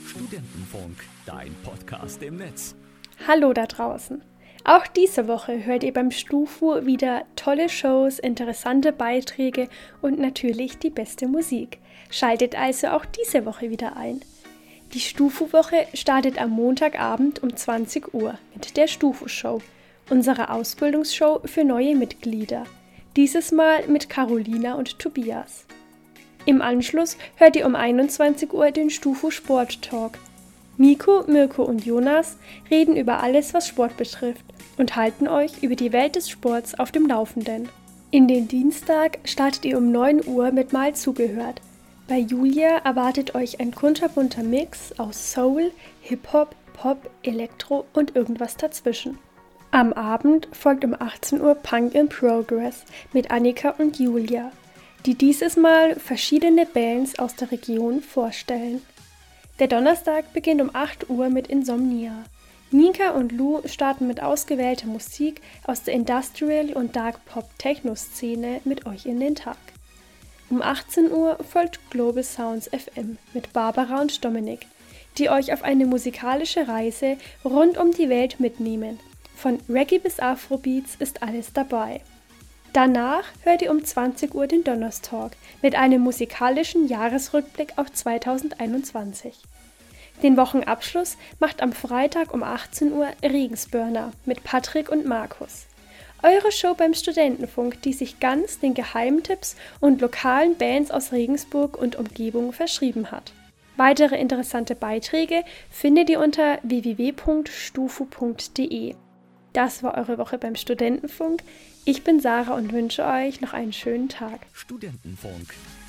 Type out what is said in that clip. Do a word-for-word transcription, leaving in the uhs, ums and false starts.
Studentenfunk, dein Podcast im Netz. Hallo da draußen. Auch diese Woche hört ihr beim StuFu wieder tolle Shows, interessante Beiträge und natürlich die beste Musik. Schaltet also auch diese Woche wieder ein. Die StuFu-Woche startet am Montagabend um zwanzig Uhr mit der StuFu-Show, unserer Ausbildungsshow für neue Mitglieder. Dieses Mal mit Carolina und Tobias. Im Anschluss hört ihr um einundzwanzig Uhr den StuFu Sport Talk. Miko, Mirko und Jonas reden über alles, was Sport betrifft und halten euch über die Welt des Sports auf dem Laufenden. In den Dienstag startet ihr um neun Uhr mit Mal zugehört. Bei Julia erwartet euch ein kunterbunter Mix aus Soul, Hip-Hop, Pop, Elektro und irgendwas dazwischen. Am Abend folgt um achtzehn Uhr Punk in Progress mit Annika und Julia, die dieses Mal verschiedene Bands aus der Region vorstellen. Der Donnerstag beginnt um acht Uhr mit Insomnia. Nika und Lou starten mit ausgewählter Musik aus der Industrial- und Dark-Pop-Techno-Szene mit euch in den Tag. Um achtzehn Uhr folgt Global Sounds F M mit Barbara und Dominik, die euch auf eine musikalische Reise rund um die Welt mitnehmen. Von Reggae bis Afrobeats ist alles dabei. Danach hört ihr um zwanzig Uhr den Donnerstalk mit einem musikalischen Jahresrückblick auf zweitausendeinundzwanzig. Den Wochenabschluss macht am Freitag um achtzehn Uhr Regensburner mit Patrick und Markus. Eure Show beim Studentenfunk, die sich ganz den Geheimtipps und lokalen Bands aus Regensburg und Umgebung verschrieben hat. Weitere interessante Beiträge findet ihr unter w w w punkt stufu punkt d e. Das war eure Woche beim Studentenfunk. Ich bin Sarah und wünsche euch noch einen schönen Tag. Studentenfunk,